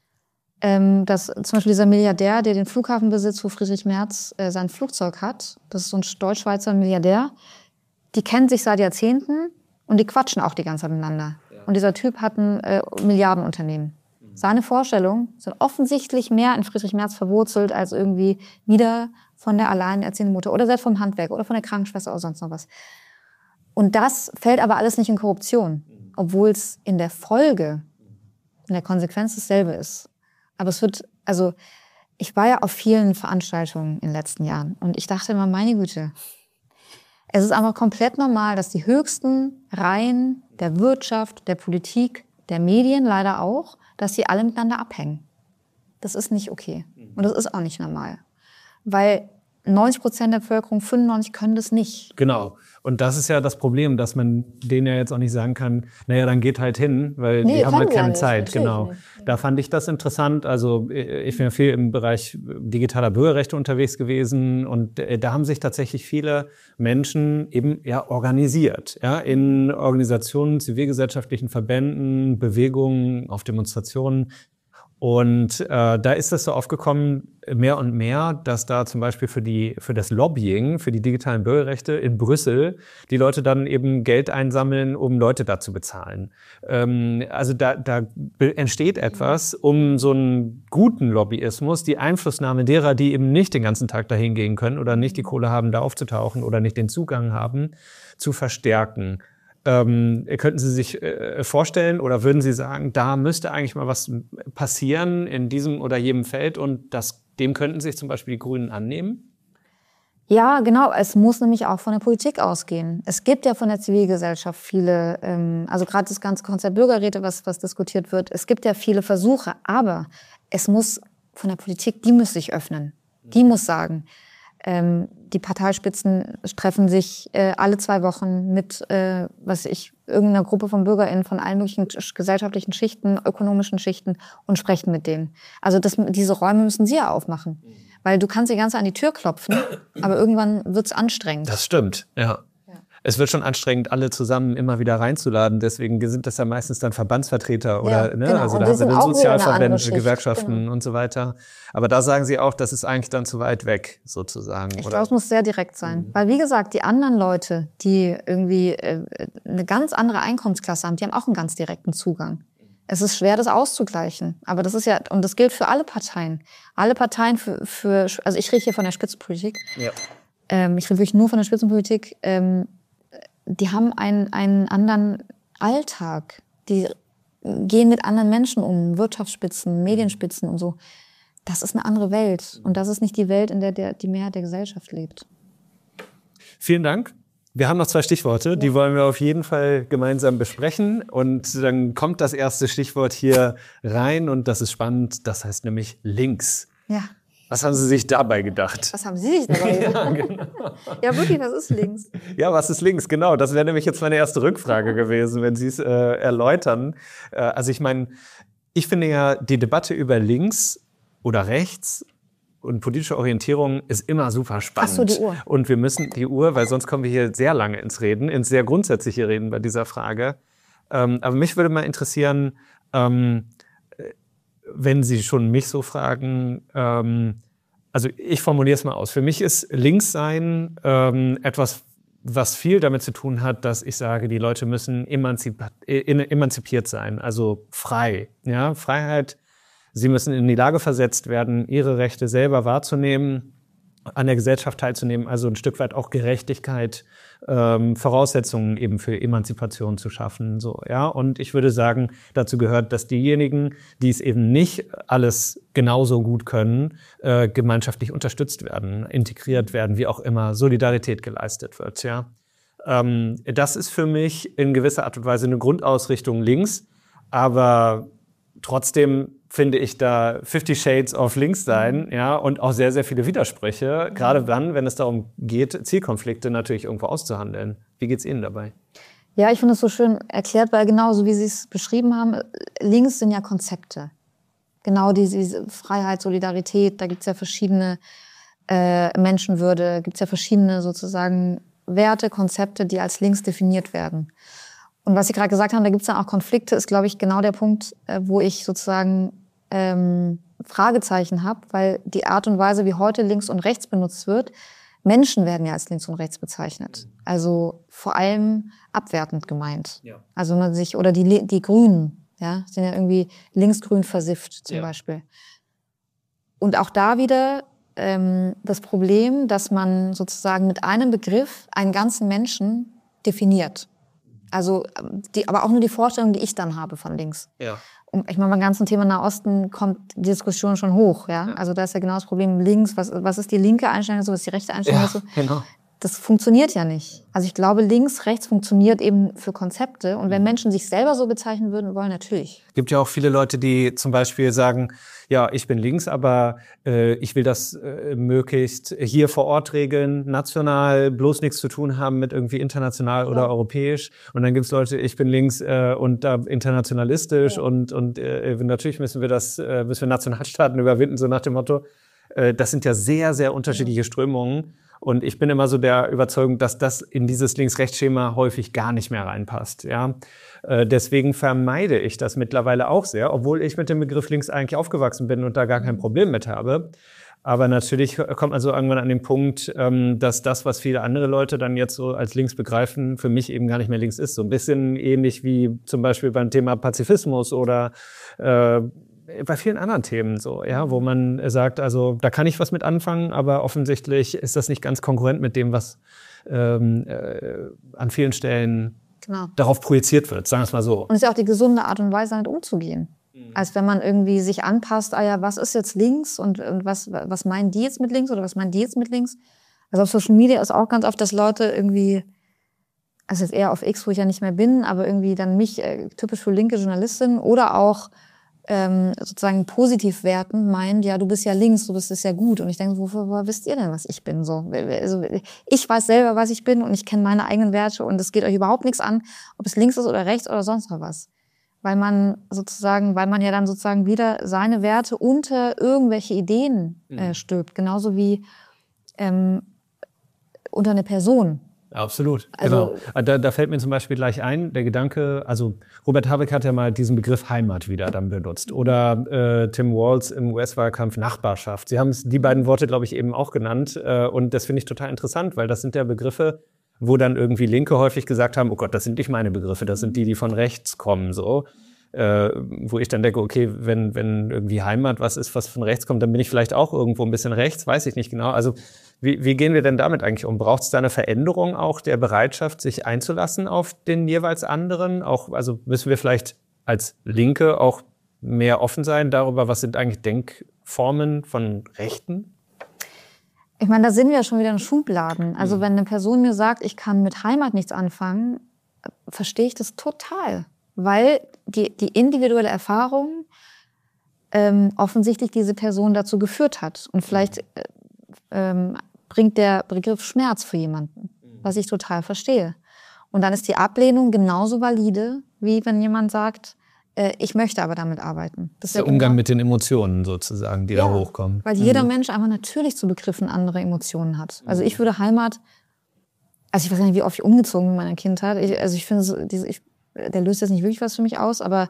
dass zum Beispiel dieser Milliardär, der den Flughafen besitzt, wo Friedrich Merz sein Flugzeug hat, das ist so ein deutsch-schweizer Milliardär, die kennen sich seit Jahrzehnten und die quatschen auch die ganze Zeit miteinander. Ja. Und dieser Typ hat ein Milliardenunternehmen. Seine Vorstellungen sind offensichtlich mehr in Friedrich Merz verwurzelt als irgendwie wieder von der alleinerziehenden Mutter oder selbst vom Handwerk oder von der Krankenschwester oder sonst noch was. Und das fällt aber alles nicht in Korruption, obwohl es in der Folge, in der Konsequenz dasselbe ist. Aber es wird, also ich war ja auf vielen Veranstaltungen in den letzten Jahren und ich dachte immer, meine Güte, es ist einfach komplett normal, dass die höchsten Reihen der Wirtschaft, der Politik, der Medien leider auch, dass sie alle miteinander abhängen. Das ist nicht okay und das ist auch nicht normal, weil 90% der Bevölkerung, 95% können das nicht. Genau. Und das ist ja das Problem, dass man denen ja jetzt auch nicht sagen kann, naja, dann geht halt hin, weil die haben halt keine Zeit. Genau. Nicht. Da fand ich das interessant. Also ich bin ja viel im Bereich digitaler Bürgerrechte unterwegs gewesen und da haben sich tatsächlich viele Menschen eben organisiert, in Organisationen, zivilgesellschaftlichen Verbänden, Bewegungen, auf Demonstrationen. Und da ist es so aufgekommen, mehr und mehr, dass da zum Beispiel für das Lobbying, für die digitalen Bürgerrechte in Brüssel, die Leute dann eben Geld einsammeln, um Leute da zu bezahlen. Also da entsteht etwas, um so einen guten Lobbyismus, die Einflussnahme derer, die eben nicht den ganzen Tag dahin gehen können oder nicht die Kohle haben, da aufzutauchen oder nicht den Zugang haben, zu verstärken. Könnten Sie sich vorstellen oder würden Sie sagen, da müsste eigentlich mal was passieren in diesem oder jedem Feld und dem könnten sich zum Beispiel die Grünen annehmen? Ja, genau. Es muss nämlich auch von der Politik ausgehen. Es gibt ja von der Zivilgesellschaft viele, also gerade das ganze Konzept Bürgerräte, was diskutiert wird. Es gibt ja viele Versuche, aber es muss von der Politik, die muss sich öffnen. Die muss sagen, die Parteispitzen treffen sich alle 2 Wochen mit, irgendeiner Gruppe von BürgerInnen von allen möglichen gesellschaftlichen Schichten, ökonomischen Schichten und sprechen mit denen. Also diese Räume müssen sie ja aufmachen. Weil du kannst die ganze Zeit an die Tür klopfen, aber irgendwann wird's anstrengend. Das stimmt, ja. Es wird schon anstrengend, alle zusammen immer wieder reinzuladen. Deswegen sind das ja meistens dann Verbandsvertreter oder, genau. Also da haben wir dann Sozialverbände, Gewerkschaften und so weiter. Aber da sagen Sie auch, das ist eigentlich dann zu weit weg, sozusagen. Ich glaube, es muss sehr direkt sein. Weil, wie gesagt, die anderen Leute, die irgendwie eine ganz andere Einkommensklasse haben, die haben auch einen ganz direkten Zugang. Es ist schwer, das auszugleichen. Aber das ist ja, und das gilt für alle Parteien. Alle Parteien also ich rede hier von der Spitzenpolitik. Ja. Ich rede wirklich nur von der Spitzenpolitik. Die haben einen anderen Alltag. Die gehen mit anderen Menschen um, Wirtschaftsspitzen, Medienspitzen und so. das ist eine andere Welt. Und das ist nicht die Welt, in der die Mehrheit der Gesellschaft lebt. Vielen Dank. Wir haben noch 2 Stichworte, die wollen wir auf jeden Fall gemeinsam besprechen. Und dann kommt das erste Stichwort hier rein und das ist spannend, das heißt nämlich links. Ja. Was haben Sie sich dabei gedacht? Was haben Sie sich dabei gedacht? Ja, genau. Ja, wirklich, was ist links? Ja, was ist links? Genau, das wäre nämlich jetzt meine erste Rückfrage gewesen, wenn Sie es erläutern. Also ich meine, ich finde ja, die Debatte über links oder rechts und politische Orientierung ist immer super spannend. Ach so, die Uhr. Und wir müssen die Uhr, weil sonst kommen wir hier sehr lange ins Reden, ins sehr grundsätzliche Reden bei dieser Frage. Aber mich würde mal interessieren, wenn Sie schon mich so fragen, also ich formuliere es mal aus. Für mich ist Linkssein etwas, was viel damit zu tun hat, dass ich sage, die Leute müssen emanzipiert sein, also frei. Ja? Freiheit, sie müssen in die Lage versetzt werden, ihre Rechte selber wahrzunehmen, an der Gesellschaft teilzunehmen, also ein Stück weit auch Gerechtigkeit, Voraussetzungen eben für Emanzipation zu schaffen. So, ja? Und ich würde sagen, dazu gehört, dass diejenigen, die es eben nicht alles genauso gut können, gemeinschaftlich unterstützt werden, integriert werden, wie auch immer, Solidarität geleistet wird. Ja? Das ist für mich in gewisser Art und Weise eine Grundausrichtung links, aber trotzdem finde ich da 50 Shades of links sein, ja, und auch sehr, sehr viele Widersprüche, gerade dann, wenn es darum geht, Zielkonflikte natürlich irgendwo auszuhandeln. Wie geht's Ihnen dabei? Ja, ich finde es so schön erklärt, weil genau so wie Sie es beschrieben haben, links sind ja Konzepte. Genau diese Freiheit, Solidarität, da gibt's ja verschiedene Menschenwürde, gibt's ja verschiedene sozusagen Werte, Konzepte, die als links definiert werden. Und was Sie gerade gesagt haben, da gibt's dann auch Konflikte, ist, glaube ich, genau der Punkt, wo ich sozusagen Fragezeichen habe, weil die Art und Weise, wie heute links und rechts benutzt wird, Menschen werden ja als links und rechts bezeichnet. Also vor allem abwertend gemeint. Ja. Also man sich, oder die Grünen, ja, sind ja irgendwie linksgrün versifft zum Beispiel. Und auch da wieder das Problem, dass man sozusagen mit einem Begriff einen ganzen Menschen definiert. Also aber auch nur die Vorstellung, die ich dann habe von links. Ja. Und ich meine, beim ganzen Thema Nahosten kommt die Diskussion schon hoch, ja. Also da ist ja genau das Problem links. Was ist die linke Einstellung, was ist die rechte Einstellung? Ja, genau. Das funktioniert ja nicht. Also ich glaube, links, rechts funktioniert eben für Konzepte. Und wenn Menschen sich selber so bezeichnen würden wollen, natürlich. Es gibt ja auch viele Leute, die zum Beispiel sagen, ja, ich bin links, aber ich will das möglichst hier vor Ort regeln, national, bloß nichts zu tun haben mit irgendwie international oder europäisch. Und dann gibt's Leute, ich bin links und da internationalistisch und natürlich müssen wir Nationalstaaten überwinden, so nach dem Motto. Das sind ja sehr, sehr unterschiedliche Strömungen. Und ich bin immer so der Überzeugung, dass das in dieses Links-Rechts-Schema häufig gar nicht mehr reinpasst. Ja? Deswegen vermeide ich das mittlerweile auch sehr, obwohl ich mit dem Begriff links eigentlich aufgewachsen bin und da gar kein Problem mit habe. Aber natürlich kommt man so irgendwann an den Punkt, dass das, was viele andere Leute dann jetzt so als links begreifen, für mich eben gar nicht mehr links ist. So ein bisschen ähnlich wie zum Beispiel beim Thema Pazifismus oder bei vielen anderen Themen so, ja, wo man sagt, also da kann ich was mit anfangen, aber offensichtlich ist das nicht ganz konkurrent mit dem, was an vielen Stellen darauf projiziert wird, sagen wir es mal so. Und es ist ja auch die gesunde Art und Weise, damit umzugehen. Als wenn man irgendwie sich anpasst, was ist jetzt links und was meinen die jetzt mit links oder was meinen die jetzt mit links? Also auf Social Media ist auch ganz oft, dass Leute irgendwie, also jetzt eher auf X, wo ich ja nicht mehr bin, aber irgendwie dann mich typisch für linke Journalistin oder auch sozusagen positiv werten, meint, ja, du bist ja links, du bist es ja gut. Und ich denke, woher wisst ihr denn, was ich bin? So, also, ich weiß selber, was ich bin und ich kenne meine eigenen Werte und es geht euch überhaupt nichts an, ob es links ist oder rechts oder sonst was. Weil man ja dann sozusagen wieder seine Werte unter irgendwelche Ideen stülpt. Genauso wie unter eine Person. Absolut, also, genau. Da fällt mir zum Beispiel gleich ein, der Gedanke, also Robert Habeck hat ja mal diesen Begriff Heimat wieder dann benutzt. Oder Tim Walz im US-Wahlkampf Nachbarschaft. Sie haben die beiden Worte, glaube ich, eben auch genannt. Und das finde ich total interessant, weil das sind ja Begriffe, wo dann irgendwie Linke häufig gesagt haben, oh Gott, das sind nicht meine Begriffe, das sind die von rechts kommen, so. Wo ich dann denke, okay, wenn irgendwie Heimat was ist, was von rechts kommt, dann bin ich vielleicht auch irgendwo ein bisschen rechts, weiß ich nicht genau. Also wie gehen wir denn damit eigentlich um? Braucht es da eine Veränderung auch der Bereitschaft, sich einzulassen auf den jeweils anderen? Auch, also müssen wir vielleicht als Linke auch mehr offen sein darüber, was sind eigentlich Formen von Rechten? Ich meine, da sind wir ja schon wieder in Schubladen. Also wenn eine Person mir sagt, ich kann mit Heimat nichts anfangen, verstehe ich das total. Weil die individuelle Erfahrung offensichtlich diese Person dazu geführt hat. Und vielleicht bringt der Begriff Schmerz für jemanden, was ich total verstehe. Und dann ist die Ablehnung genauso valide, wie wenn jemand sagt, ich möchte aber damit arbeiten. Das ist der Umgang mit den Emotionen sozusagen, die da hochkommen. Weil jeder Mensch einfach natürlich zu Begriffen andere Emotionen hat. Also ich würde Heimat, also ich weiß gar nicht, wie oft ich umgezogen bin in meiner Kindheit. Ich finde, der löst jetzt nicht wirklich was für mich aus, aber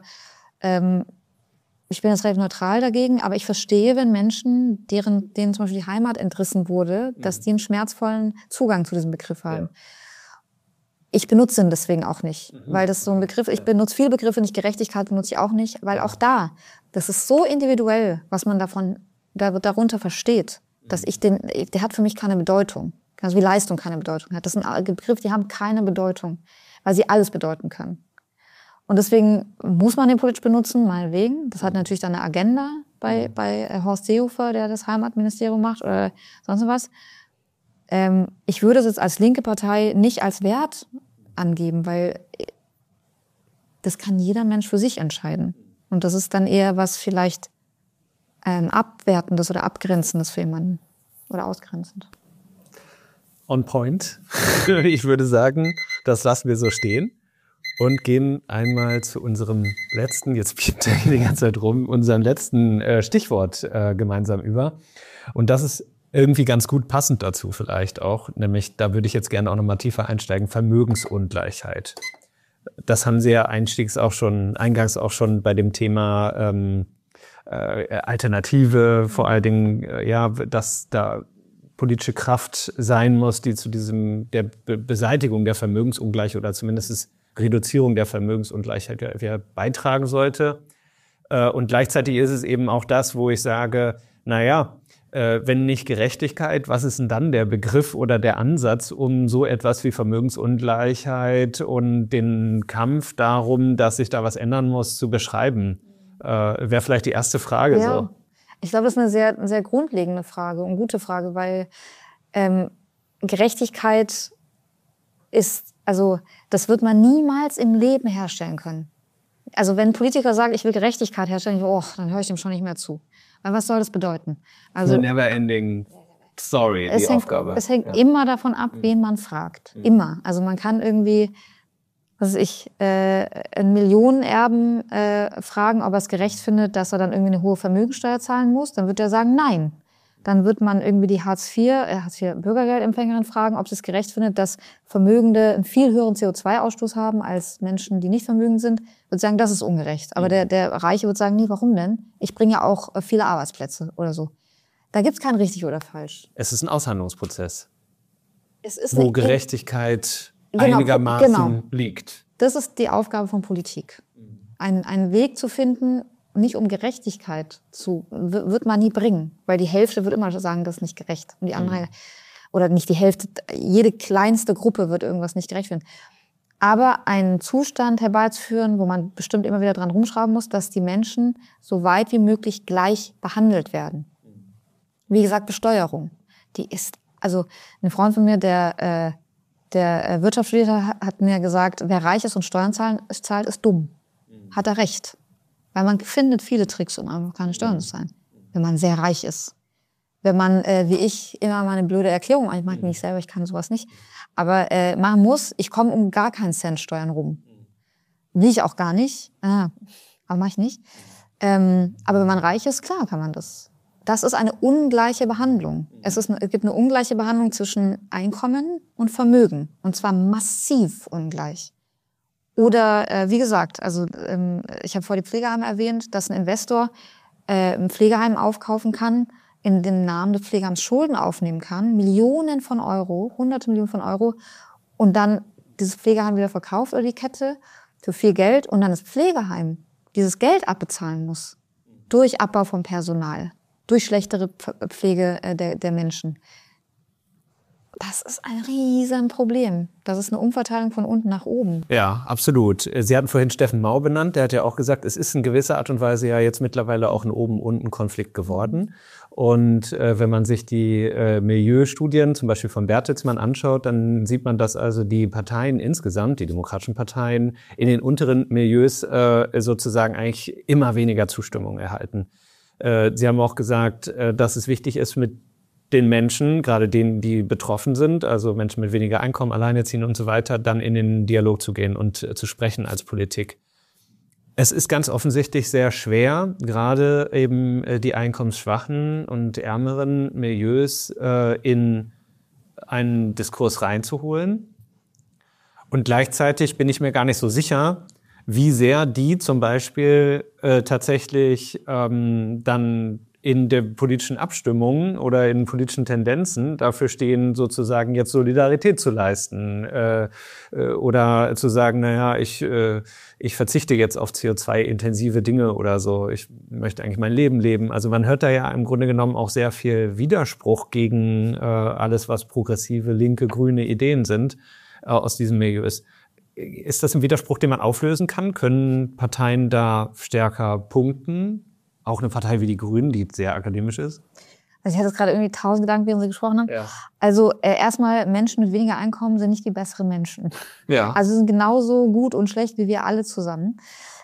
ich bin jetzt relativ neutral dagegen. Aber ich verstehe, wenn Menschen, denen zum Beispiel die Heimat entrissen wurde, dass die einen schmerzvollen Zugang zu diesem Begriff haben. Ja. Ich benutze ihn deswegen auch nicht, weil das so ein Begriff, ich benutze viele Begriffe nicht, Gerechtigkeit benutze ich auch nicht, weil auch das ist so individuell, was man darunter versteht, dass der hat für mich keine Bedeutung. Also wie Leistung keine Bedeutung hat. Das sind Begriffe, die haben keine Bedeutung, weil sie alles bedeuten können. Und deswegen muss man den politisch benutzen, meinetwegen. Das hat natürlich dann eine Agenda bei Horst Seehofer, der das Heimatministerium macht oder sonst was. Ich würde es jetzt als linke Partei nicht als Wert angeben, weil das kann jeder Mensch für sich entscheiden. Und das ist dann eher was vielleicht Abwertendes oder Abgrenzendes für jemanden oder ausgrenzend. On point. Ich würde sagen, das lassen wir so stehen und gehen einmal zu unserem letzten, jetzt piept er die ganze Zeit rum, unserem letzten Stichwort gemeinsam über. Und das ist irgendwie ganz gut passend dazu vielleicht auch, nämlich da würde ich jetzt gerne auch noch mal tiefer einsteigen, Vermögensungleichheit. Das haben Sie ja eingangs auch schon bei dem Thema Alternative, vor allen Dingen, dass da politische Kraft sein muss, die zu der Beseitigung der Vermögensungleichheit oder zumindest Reduzierung der Vermögensungleichheit beitragen sollte. Und gleichzeitig ist es eben auch das, wo ich sage, wenn nicht Gerechtigkeit, was ist denn dann der Begriff oder der Ansatz, um so etwas wie Vermögensungleichheit und den Kampf darum, dass sich da was ändern muss, zu beschreiben? Wäre vielleicht die erste Frage. Ja. So. Ich glaube, das ist eine sehr, sehr grundlegende Frage und gute Frage, weil Gerechtigkeit das wird man niemals im Leben herstellen können. Also wenn ein Politiker sagt, ich will Gerechtigkeit herstellen, dann höre ich dem schon nicht mehr zu. Weil was soll das bedeuten? Also eine never-ending story, die Aufgabe. Es hängt immer davon ab, wen man fragt. Immer. Also man kann irgendwie, einen Millionenerben fragen, ob er es gerecht findet, dass er dann irgendwie eine hohe Vermögensteuer zahlen muss. Dann wird er sagen, nein. Dann wird man irgendwie die Hartz IV Bürgergeldempfängerin fragen, ob sie es gerecht findet, dass Vermögende einen viel höheren CO2-Ausstoß haben als Menschen, die nicht vermögend sind. Wird sagen, das ist ungerecht. Aber der Reiche wird sagen, nee, warum denn? Ich bringe ja auch viele Arbeitsplätze oder so. Da gibt's kein richtig oder falsch. Es ist ein Aushandlungsprozess, wo Gerechtigkeit einigermaßen liegt. Das ist die Aufgabe von Politik. Einen Weg zu finden, nicht um Gerechtigkeit wird man nie bringen. Weil die Hälfte wird immer sagen, das ist nicht gerecht. Und die andere, oder nicht die Hälfte, jede kleinste Gruppe wird irgendwas nicht gerecht finden. Aber einen Zustand herbeizuführen, wo man bestimmt immer wieder dran rumschrauben muss, dass die Menschen so weit wie möglich gleich behandelt werden. Wie gesagt, Besteuerung. Also ein Freund von mir, der Wirtschaft studiert hat mir gesagt, wer reich ist und Steuern zahlt, ist dumm. Hat er recht. Weil man findet viele Tricks, um einfach keine Steuern zu zahlen. Wenn man sehr reich ist. Wenn man, wie ich, immer mal eine blöde Erklärung, ich mag die nicht selber, ich kann sowas nicht, aber machen muss, ich komme um gar keinen Cent Steuern rum. Will ich auch gar nicht, aber mache ich nicht. Aber wenn man reich ist, klar kann man das. Das ist eine ungleiche Behandlung. Es gibt eine ungleiche Behandlung zwischen Einkommen und Vermögen. Und zwar massiv ungleich. Oder, wie gesagt, ich habe vorhin die Pflegeheime erwähnt, dass ein Investor ein Pflegeheim aufkaufen kann, in den Namen des Pflegeheims Schulden aufnehmen kann, Millionen von Euro, hunderte Millionen von Euro, und dann dieses Pflegeheim wieder verkauft oder die Kette für viel Geld und dann das Pflegeheim dieses Geld abbezahlen muss. Durch Abbau von Personal, durch schlechtere Pflege der Menschen. Das ist ein riesen Problem. Das ist eine Umverteilung von unten nach oben. Ja, absolut. Sie hatten vorhin Steffen Mau benannt. Der hat ja auch gesagt, es ist in gewisser Art und Weise ja jetzt mittlerweile auch ein Oben-Unten-Konflikt geworden. Und wenn man sich die Milieustudien zum Beispiel von Bertelsmann anschaut, dann sieht man, dass also die Parteien insgesamt, die demokratischen Parteien, in den unteren Milieus sozusagen eigentlich immer weniger Zustimmung erhalten. Sie haben auch gesagt, dass es wichtig ist, mit den Menschen, gerade denen, die betroffen sind, also Menschen mit weniger Einkommen, Alleinerziehende und so weiter, dann in den Dialog zu gehen und zu sprechen als Politik. Es ist ganz offensichtlich sehr schwer, gerade eben die einkommensschwachen und ärmeren Milieus in einen Diskurs reinzuholen. Und gleichzeitig bin ich mir gar nicht so sicher, wie sehr die zum Beispiel tatsächlich dann in der politischen Abstimmung oder in politischen Tendenzen dafür stehen, sozusagen jetzt Solidarität zu leisten oder zu sagen, naja, ich verzichte jetzt auf CO2-intensive Dinge oder so. Ich möchte eigentlich mein Leben leben. Also man hört da ja im Grunde genommen auch sehr viel Widerspruch gegen alles, was progressive, linke, grüne Ideen sind aus diesem Milieu ist. Ist das ein Widerspruch, den man auflösen kann? Können Parteien da stärker punkten? Auch eine Partei wie die Grünen, die sehr akademisch ist? Also ich hatte jetzt gerade irgendwie 1000 Gedanken, während Sie gesprochen haben. Ja. Also erstmal, Menschen mit weniger Einkommen sind nicht die besseren Menschen. Ja. Also sind genauso gut und schlecht wie wir alle zusammen.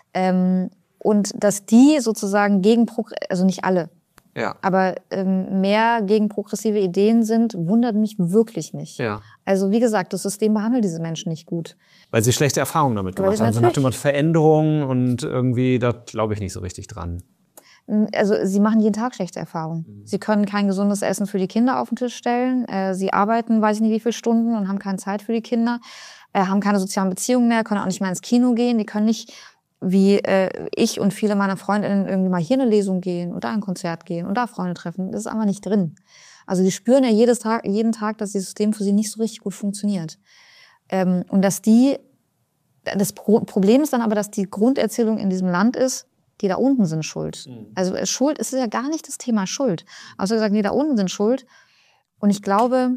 Und dass die sozusagen also nicht alle, Ja. aber mehr gegen progressive Ideen sind, wundert mich wirklich nicht. Ja. Also wie gesagt, das System behandelt diese Menschen nicht gut. Weil sie schlechte Erfahrungen damit gemacht haben. Also nach dem Motto Veränderungen und irgendwie, da glaube ich nicht so richtig dran. Also sie machen jeden Tag schlechte Erfahrungen. Sie können kein gesundes Essen für die Kinder auf den Tisch stellen. Sie arbeiten, weiß ich nicht wie viele Stunden und haben keine Zeit für die Kinder, haben keine sozialen Beziehungen mehr, können auch nicht mehr ins Kino gehen. Die können nicht, wie ich und viele meiner Freundinnen, irgendwie mal hier eine Lesung gehen und da ein Konzert gehen und da Freunde treffen. Das ist einfach nicht drin. Also die spüren ja jeden Tag, dass das System für sie nicht so richtig gut funktioniert. Und das Problem ist dann aber, dass die Grunderzählung in diesem Land ist, die da unten sind schuld. Also Schuld ist ja gar nicht das Thema Schuld. Also gesagt, die da unten sind schuld. Und ich glaube,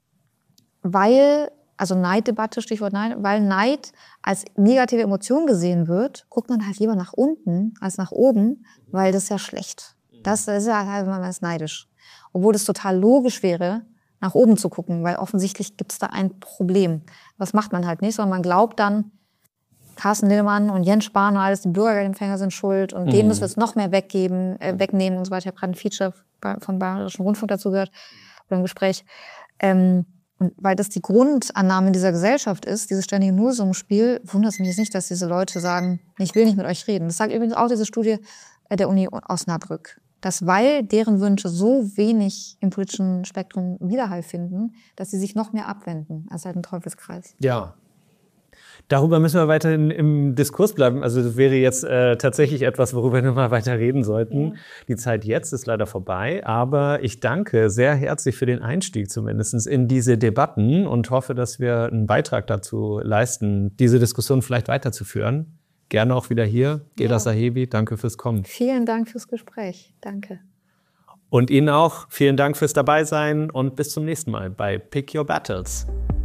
also Neiddebatte, Stichwort Neid, weil Neid als negative Emotion gesehen wird, guckt man halt lieber nach unten als nach oben, weil das ist ja schlecht. Das ist ja halt, man ist neidisch. Obwohl es total logisch wäre, nach oben zu gucken, weil offensichtlich gibt es da ein Problem. Was macht man halt nicht, sondern man glaubt dann, Carsten Linnemann und Jens Spahn und alles, die Bürgergeldempfänger sind schuld und denen müssen wir es noch mehr wegnehmen und so weiter. Ich habe gerade ein Feature vom Bayerischen Rundfunk dazu gehört oder ein Gespräch. Und weil das die Grundannahme dieser Gesellschaft ist, dieses ständige Nullsummenspiel, wundert es mich jetzt nicht, dass diese Leute sagen, ich will nicht mit euch reden. Das sagt übrigens auch diese Studie der Uni Osnabrück. Dass weil deren Wünsche so wenig im politischen Spektrum Widerhall finden, dass sie sich noch mehr abwenden. Das ist halt ein Teufelskreis. Ja. Darüber müssen wir weiterhin im Diskurs bleiben. Also das wäre jetzt tatsächlich etwas, worüber wir mal weiter reden sollten. Ja. Die Zeit jetzt ist leider vorbei, aber ich danke sehr herzlich für den Einstieg zumindest in diese Debatten und hoffe, dass wir einen Beitrag dazu leisten, diese Diskussion vielleicht weiterzuführen. Gerne auch wieder hier. Gheda Sahebi, danke fürs Kommen. Vielen Dank fürs Gespräch. Danke. Und Ihnen auch. Vielen Dank fürs Dabeisein und bis zum nächsten Mal bei Pick Your Battles.